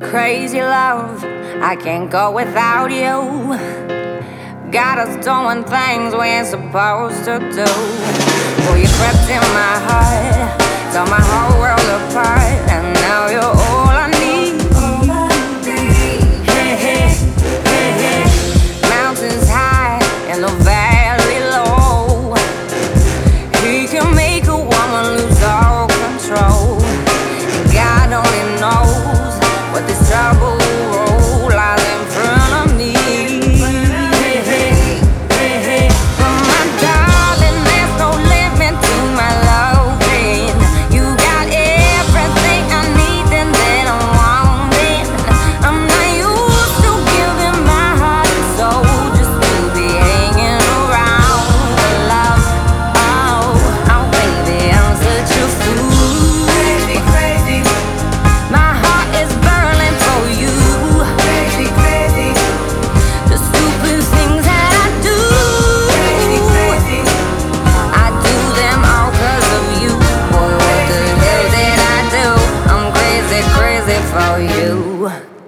Crazy love, I can't go without you. Got us doing things we ain't supposed to do. Boy, you crept in my heart, tore my whole world apart, and now you're all I need. Hey, hey, hey, hey. Mountains high and the valley low. He can make a woman lose all control. God only knows what this trouble lies in front of me. Hey, hey, hey, hey. But my darling, there's no limit to my loving. You got everything I need and that I'm wanting. I'm not used to giving my heart and soul just to be hanging around for love. Oh, baby, I'm such a fool. Crazy, crazy. My heart is burning for you. Crazy, crazy. The stupid things that I do. Crazy, crazy. I do them all 'cause of you. Boy, what the hell did I do? I'm crazy, crazy for you.